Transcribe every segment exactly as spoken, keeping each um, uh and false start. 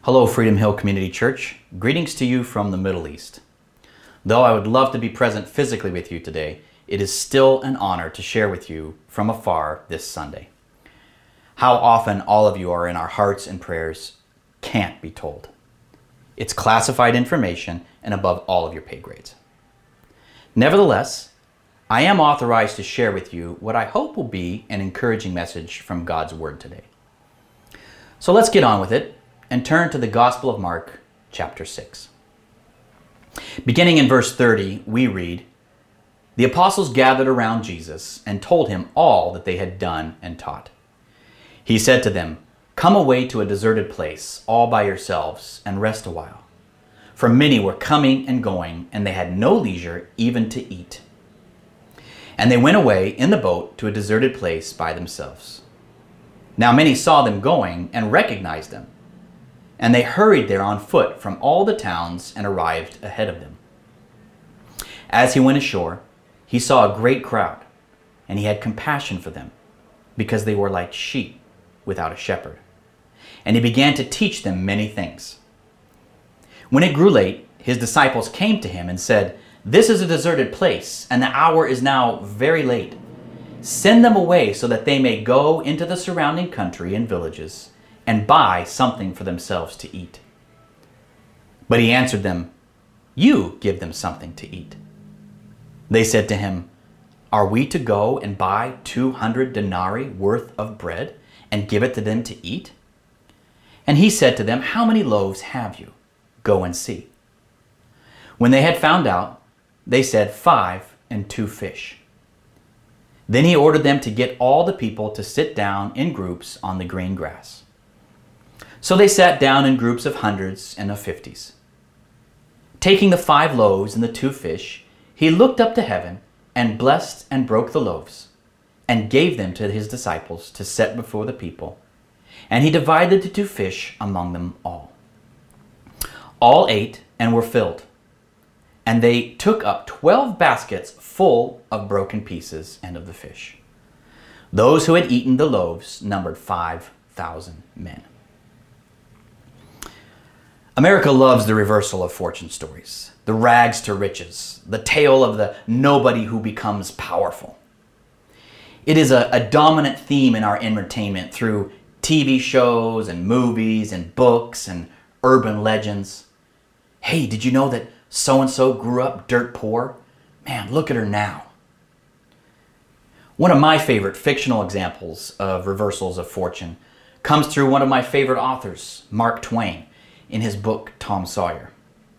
Hello, Freedom Hill Community Church. Greetings to you from the Middle East. Though I would love to be present physically with you today, it is still an honor to share with you from afar this Sunday. How often all of you are in our hearts and prayers can't be told. It's classified information and above all of your pay grades. Nevertheless, I am authorized to share with you what I hope will be an encouraging message from God's Word today. So let's get on with it and turn to the Gospel of Mark, chapter six. Beginning in verse thirty, we read, "The apostles gathered around Jesus and told him all that they had done and taught. He said to them, 'Come away to a deserted place, all by yourselves, and rest a while.' For many were coming and going, and they had no leisure even to eat. And they went away in the boat to a deserted place by themselves. Now many saw them going and recognized them, and they hurried there on foot from all the towns and arrived ahead of them. As he went ashore, he saw a great crowd, and he had compassion for them, because they were like sheep without a shepherd. And he began to teach them many things. When it grew late, his disciples came to him and said, 'This is a deserted place, and the hour is now very late. Send them away so that they may go into the surrounding country and villages and buy something for themselves to eat.' But he answered them, 'You give them something to eat.' They said to him, 'Are we to go and buy two hundred denarii worth of bread and give it to them to eat?' And he said to them, 'How many loaves have you? Go and see.' When they had found out, they said, 'Five and two fish.' Then he ordered them to get all the people to sit down in groups on the green grass. So they sat down in groups of hundreds and of fifties. Taking the five loaves and the two fish, he looked up to heaven and blessed and broke the loaves and gave them to his disciples to set before the people. And he divided the two fish among them all. All ate and were filled. And they took up twelve baskets full of broken pieces and of the fish. Those who had eaten the loaves numbered five thousand men." America loves the reversal of fortune stories, the rags to riches, the tale of the nobody who becomes powerful. It is a, a dominant theme in our entertainment through T V shows and movies and books and urban legends. Hey, did you know that so-and-so grew up dirt poor? Man, look at her now. One of my favorite fictional examples of reversals of fortune comes through one of my favorite authors, Mark Twain, in his book, Tom Sawyer.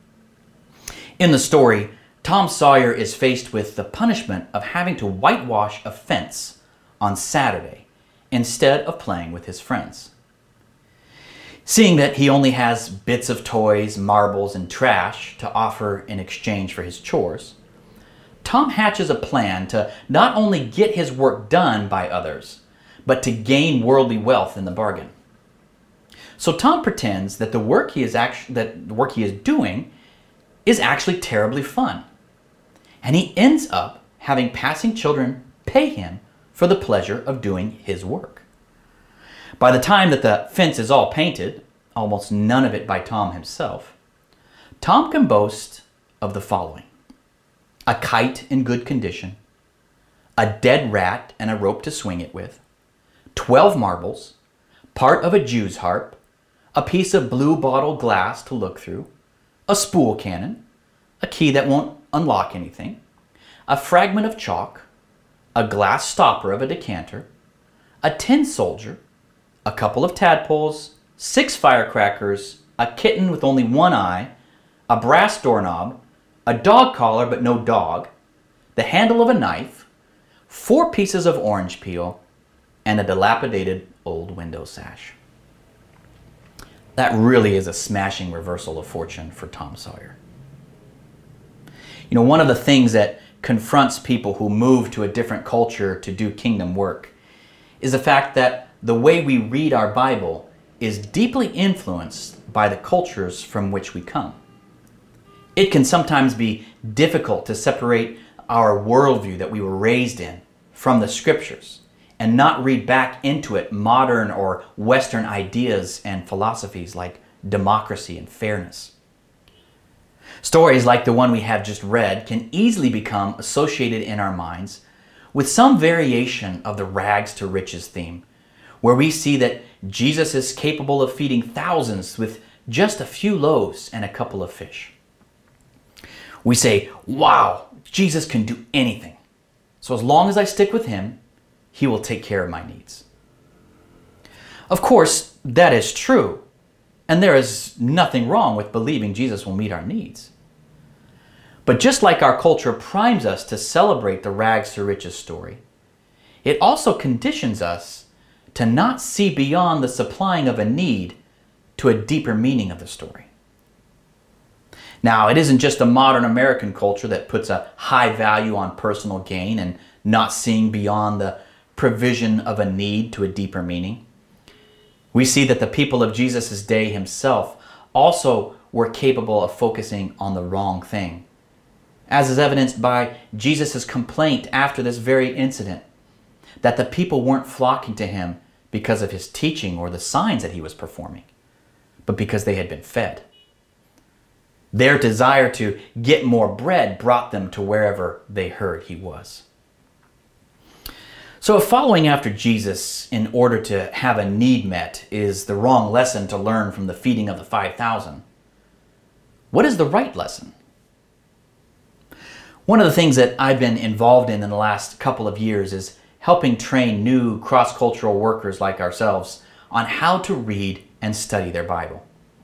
In the story, Tom Sawyer is faced with the punishment of having to whitewash a fence on Saturday instead of playing with his friends. Seeing that he only has bits of toys, marbles, and trash to offer in exchange for his chores, Tom hatches a plan to not only get his work done by others, but to gain worldly wealth in the bargain. So Tom pretends that the work he is actually that the work he is doing is actually terribly fun, and he ends up having passing children pay him for the pleasure of doing his work. By the time that the fence is all painted, almost none of it by Tom himself, Tom can boast of the following: a kite in good condition, a dead rat and a rope to swing it with, twelve marbles, part of a Jew's harp, a piece of blue bottle glass to look through, a spool cannon, a key that won't unlock anything, a fragment of chalk, a glass stopper of a decanter, a tin soldier, a couple of tadpoles, six firecrackers, a kitten with only one eye, a brass doorknob, a dog collar but no dog, the handle of a knife, four pieces of orange peel, and a dilapidated old window sash. That really is a smashing reversal of fortune for Tom Sawyer. You know, one of the things that confronts people who move to a different culture to do kingdom work is the fact that the way we read our Bible is deeply influenced by the cultures from which we come. It can sometimes be difficult to separate our worldview that we were raised in from the scriptures and not read back into it modern or Western ideas and philosophies like democracy and fairness. Stories like the one we have just read can easily become associated in our minds with some variation of the rags to riches theme, where we see that Jesus is capable of feeding thousands with just a few loaves and a couple of fish. We say, wow, Jesus can do anything. So as long as I stick with him, he will take care of my needs. Of course, that is true, and there is nothing wrong with believing Jesus will meet our needs. But just like our culture primes us to celebrate the rags to riches story, it also conditions us to not see beyond the supplying of a need to a deeper meaning of the story. Now, it isn't just a modern American culture that puts a high value on personal gain and not seeing beyond the provision of a need to a deeper meaning. We see that the people of Jesus' day himself also were capable of focusing on the wrong thing, as is evidenced by Jesus' complaint after this very incident, that the people weren't flocking to him because of his teaching or the signs that he was performing, but because they had been fed. Their desire to get more bread brought them to wherever they heard he was. So if following after Jesus in order to have a need met is the wrong lesson to learn from the feeding of the five thousand, what is the right lesson? One of the things that I've been involved in in the last couple of years is helping train new cross-cultural workers like ourselves on how to read and study their Bible.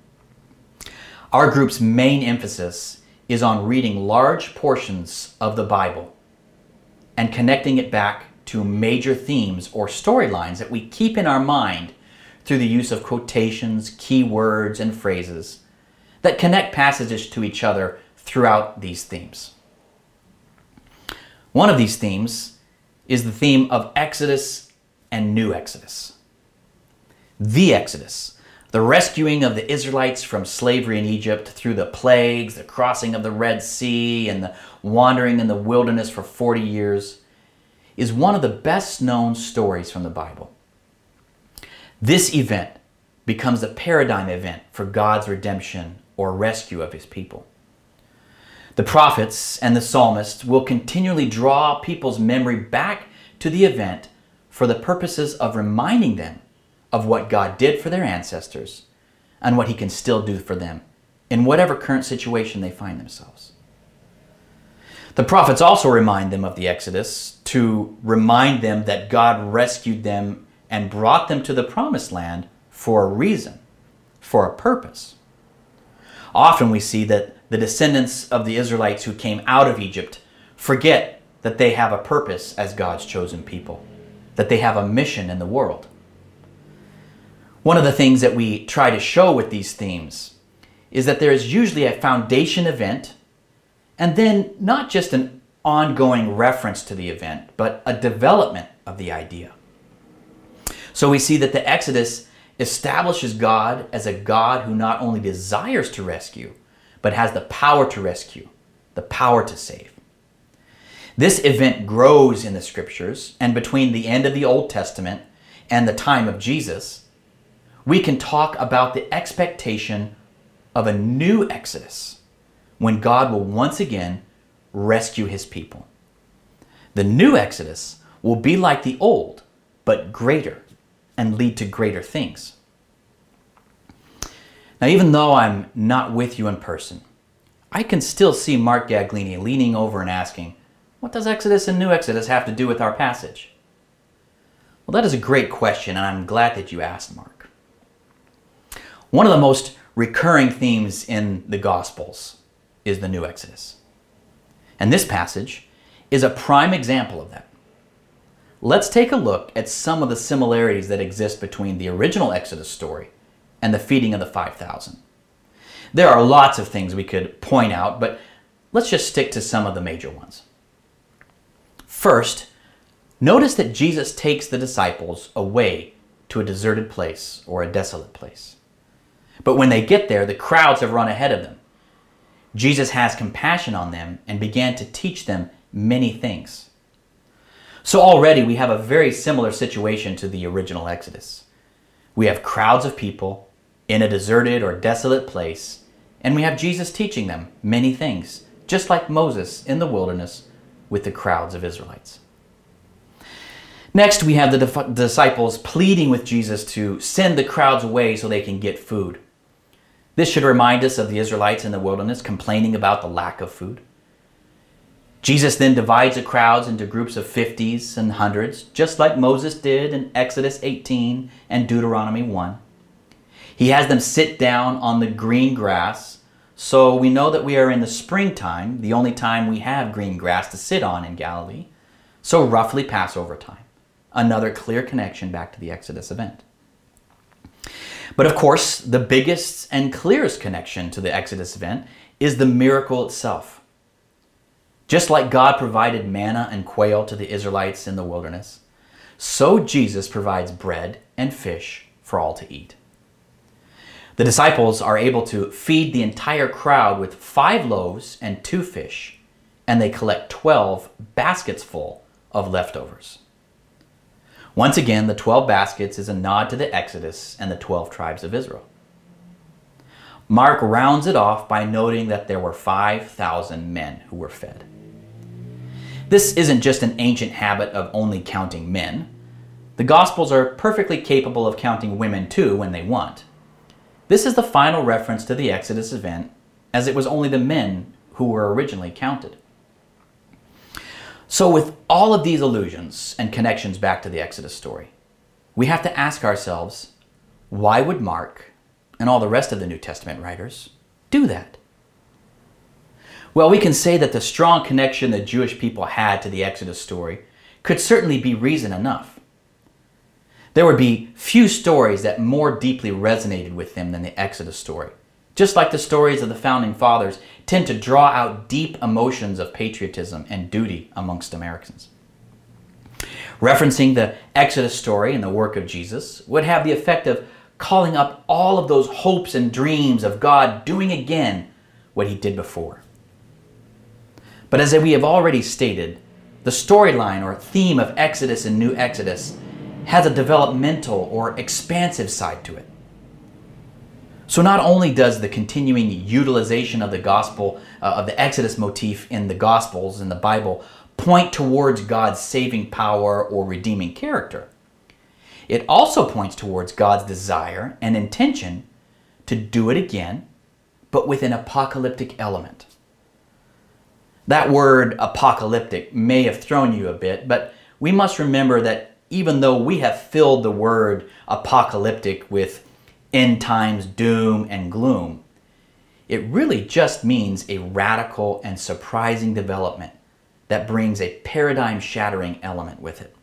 Our group's main emphasis is on reading large portions of the Bible and connecting it back to major themes or storylines that we keep in our mind through the use of quotations, key words, and phrases that connect passages to each other throughout these themes. One of these themes is the theme of Exodus and New Exodus. The Exodus, the rescuing of the Israelites from slavery in Egypt through the plagues, the crossing of the Red Sea, and the wandering in the wilderness for forty years, is one of the best known stories from the Bible. This event becomes the paradigm event for God's redemption or rescue of his people. The prophets and the psalmists will continually draw people's memory back to the event for the purposes of reminding them of what God did for their ancestors and what he can still do for them in whatever current situation they find themselves. The prophets also remind them of the Exodus to remind them that God rescued them and brought them to the promised land for a reason, for a purpose. Often we see that the descendants of the Israelites who came out of Egypt forget that they have a purpose as God's chosen people, that they have a mission in the world. One of the things that we try to show with these themes is that there is usually a foundation event and then not just an ongoing reference to the event, but a development of the idea. So we see that the Exodus establishes God as a God who not only desires to rescue, but has the power to rescue, the power to save. This event grows in the scriptures, and between the end of the Old Testament and the time of Jesus, we can talk about the expectation of a new Exodus when God will once again rescue his people. The new Exodus will be like the old, but greater and lead to greater things. Now, even though I'm not with you in person, I can still see Mark Gaglini leaning over and asking, what does Exodus and New Exodus have to do with our passage? Well, that is a great question, and I'm glad that you asked, Mark. One of the most recurring themes in the Gospels is the New Exodus. And this passage is a prime example of that. Let's take a look at some of the similarities that exist between the original Exodus story and the feeding of the five thousand. There are lots of things we could point out, but let's just stick to some of the major ones. First, notice that Jesus takes the disciples away to a deserted place or a desolate place. But when they get there, the crowds have run ahead of them. Jesus has compassion on them and began to teach them many things. So already we have a very similar situation to the original Exodus. We have crowds of people in a deserted or desolate place, and we have Jesus teaching them many things, just like Moses in the wilderness with the crowds of Israelites. Next, we have the dif- disciples pleading with Jesus to send the crowds away so they can get food. This should remind us of the Israelites in the wilderness complaining about the lack of food. Jesus then divides the crowds into groups of fifties and hundreds, just like Moses did in Exodus eighteen and Deuteronomy one. He has them sit down on the green grass, so we know that we are in the springtime, the only time we have green grass to sit on in Galilee, so roughly Passover time. Another clear connection back to the Exodus event. But of course, the biggest and clearest connection to the Exodus event is the miracle itself. Just like God provided manna and quail to the Israelites in the wilderness, so Jesus provides bread and fish for all to eat. The disciples are able to feed the entire crowd with five loaves and two fish, and they collect twelve baskets full of leftovers. Once again, the twelve baskets is a nod to the Exodus and the twelve tribes of Israel. Mark rounds it off by noting that there were five thousand men who were fed. This isn't just an ancient habit of only counting men. The Gospels are perfectly capable of counting women too when they want. This is the final reference to the Exodus event, as it was only the men who were originally counted. So with all of these allusions and connections back to the Exodus story, we have to ask ourselves, why would Mark and all the rest of the New Testament writers do that? Well, we can say that the strong connection the Jewish people had to the Exodus story could certainly be reason enough. There would be few stories that more deeply resonated with them than the Exodus story. Just like the stories of the founding fathers tend to draw out deep emotions of patriotism and duty amongst Americans. Referencing the Exodus story and the work of Jesus would have the effect of calling up all of those hopes and dreams of God doing again what he did before. But as we have already stated, the storyline or theme of Exodus and New Exodus has a developmental or expansive side to it. So not only does the continuing utilization of the gospel, uh, of the Exodus motif in the Gospels in the Bible point towards God's saving power or redeeming character, it also points towards God's desire and intention to do it again, but with an apocalyptic element. That word apocalyptic may have thrown you a bit, but we must remember that even though we have filled the word apocalyptic with end times doom and gloom, it really just means a radical and surprising development that brings a paradigm-shattering element with it.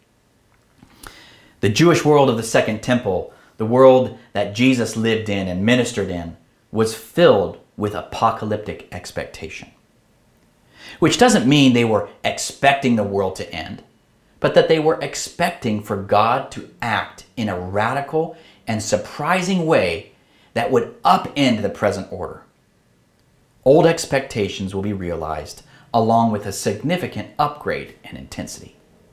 The Jewish world of the Second Temple, the world that Jesus lived in and ministered in, was filled with apocalyptic expectation. Which doesn't mean they were expecting the world to end, but that they were expecting for God to act in a radical and surprising way that would upend the present order. Old expectations will be realized along with a significant upgrade in intensity.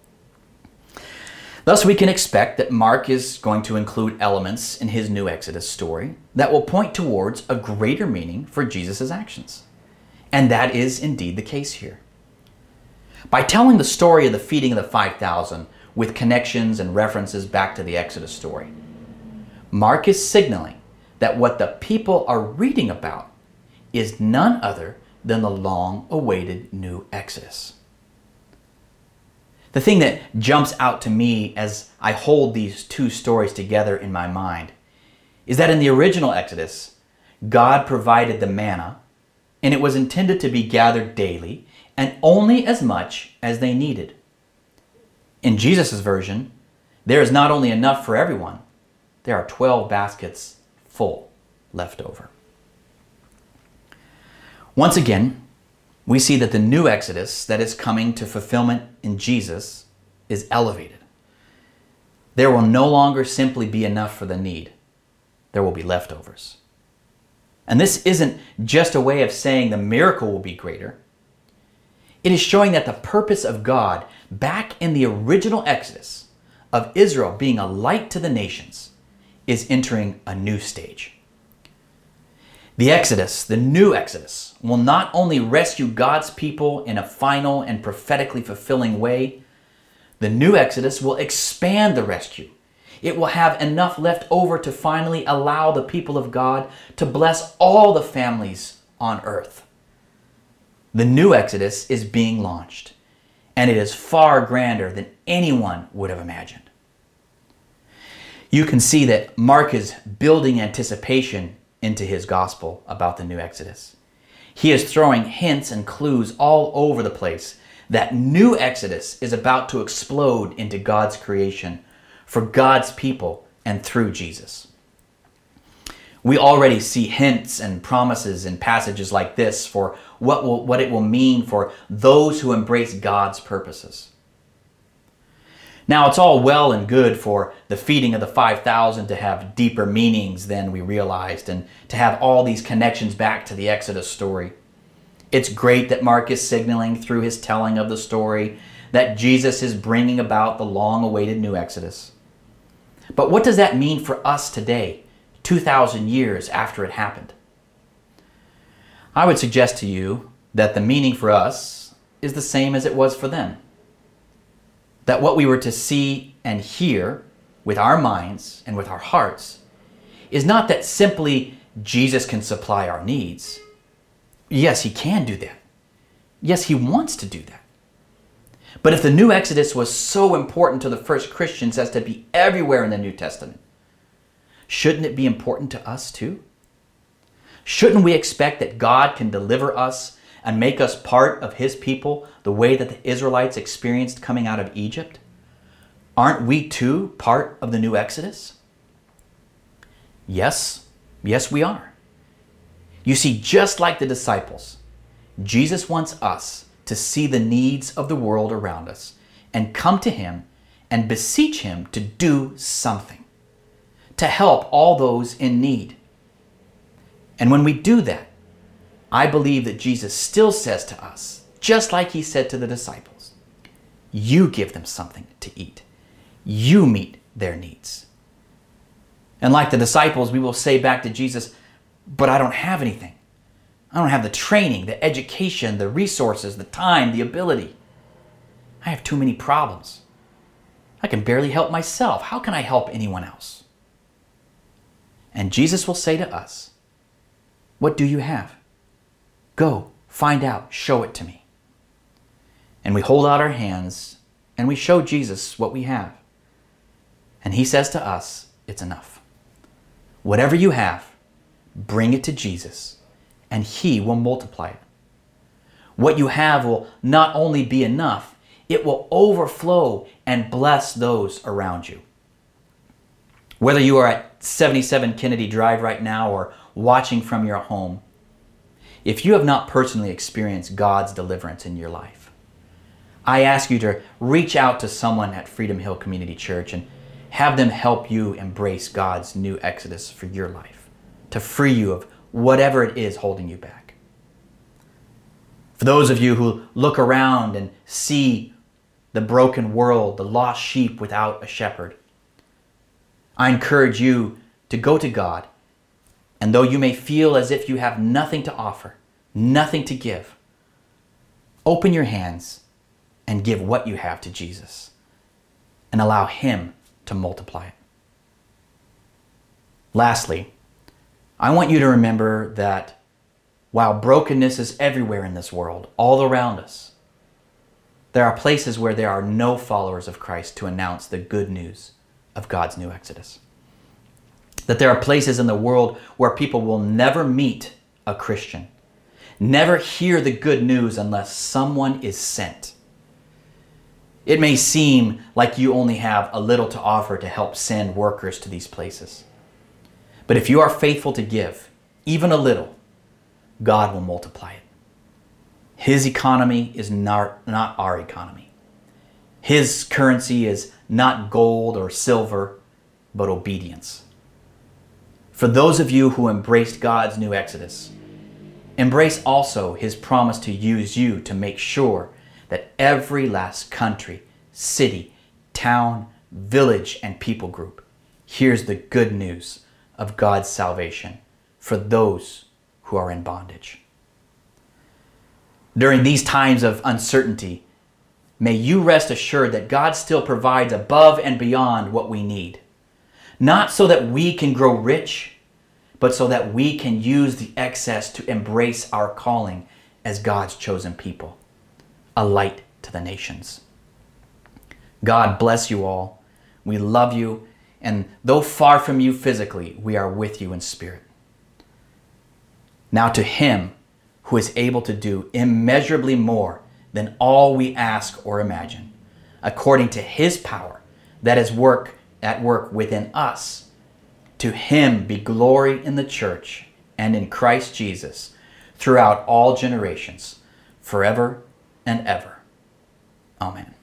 Thus, we can expect that Mark is going to include elements in his new Exodus story that will point towards a greater meaning for Jesus' actions. And that is indeed the case here. By telling the story of the feeding of the five thousand with connections and references back to the Exodus story, Mark is signaling that what the people are reading about is none other than the long-awaited new Exodus. The thing that jumps out to me as I hold these two stories together in my mind is that in the original Exodus, God provided the manna, and it was intended to be gathered daily and only as much as they needed. In Jesus' version, there is not only enough for everyone, there are twelve baskets full left over. Once again, we see that the new Exodus that is coming to fulfillment in Jesus is elevated. There will no longer simply be enough for the need. There will be leftovers. And this isn't just a way of saying the miracle will be greater. It is showing that the purpose of God back in the original Exodus of Israel being a light to the nations is entering a new stage. The Exodus, the new Exodus, will not only rescue God's people in a final and prophetically fulfilling way, the new Exodus will expand the rescue. It will have enough left over to finally allow the people of God to bless all the families on earth. The new Exodus is being launched, and it is far grander than anyone would have imagined. You can see that Mark is building anticipation into his gospel about the new Exodus. He is throwing hints and clues all over the place that new Exodus is about to explode into God's creation for God's people and through Jesus. We already see hints and promises in passages like this for what will, what it will mean for those who embrace God's purposes. Now, it's all well and good for the feeding of the five thousand to have deeper meanings than we realized and to have all these connections back to the Exodus story. It's great that Mark is signaling through his telling of the story that Jesus is bringing about the long-awaited new Exodus. But what does that mean for us today, two thousand years after it happened? I would suggest to you that the meaning for us is the same as it was for them. That what we were to see and hear with our minds and with our hearts is not that simply Jesus can supply our needs. Yes, he can do that. Yes, he wants to do that. But if the new Exodus was so important to the first Christians as to be everywhere in the New Testament, shouldn't it be important to us too? Shouldn't we expect that God can deliver us and make us part of his people the way that the Israelites experienced coming out of Egypt? Aren't we too part of the new Exodus? Yes, yes we are. You see, just like the disciples, Jesus wants us to see the needs of the world around us and come to him and beseech him to do something, to help all those in need. And when we do that, I believe that Jesus still says to us, just like he said to the disciples, you give them something to eat. You meet their needs. And like the disciples, we will say back to Jesus, but I don't have anything. I don't have the training, the education, the resources, the time, the ability. I have too many problems. I can barely help myself. How can I help anyone else? And Jesus will say to us, what do you have? Go, find out, show it to me. And we hold out our hands and we show Jesus what we have. And he says to us, it's enough. Whatever you have, bring it to Jesus and he will multiply it. What you have will not only be enough, it will overflow and bless those around you. Whether you are at seventy-seven Kennedy Drive right now or watching from your home, if you have not personally experienced God's deliverance in your life, I ask you to reach out to someone at Freedom Hill Community Church and have them help you embrace God's new Exodus for your life, to free you of whatever it is holding you back. For those of you who look around and see the broken world, the lost sheep without a shepherd, I encourage you to go to God. And though you may feel as if you have nothing to offer, nothing to give, open your hands and give what you have to Jesus and allow him to multiply it. Lastly, I want you to remember that while brokenness is everywhere in this world, all around us, there are places where there are no followers of Christ to announce the good news of God's new Exodus. That there are places in the world where people will never meet a Christian, never hear the good news unless someone is sent. It may seem like you only have a little to offer to help send workers to these places. But if you are faithful to give, even a little, God will multiply it. His economy is not, not our economy. His currency is not gold or silver, but obedience. For those of you who embraced God's new Exodus, embrace also his promise to use you to make sure that every last country, city, town, village, and people group hears the good news of God's salvation for those who are in bondage. During these times of uncertainty, may you rest assured that God still provides above and beyond what we need. Not so that we can grow rich, but so that we can use the excess to embrace our calling as God's chosen people, a light to the nations. God bless you all. We love you, and though far from you physically, we are with you in spirit. Now to Him who is able to do immeasurably more than all we ask or imagine, according to His power that is work at work within us. To Him be glory in the church and in Christ Jesus throughout all generations, forever and ever. Amen.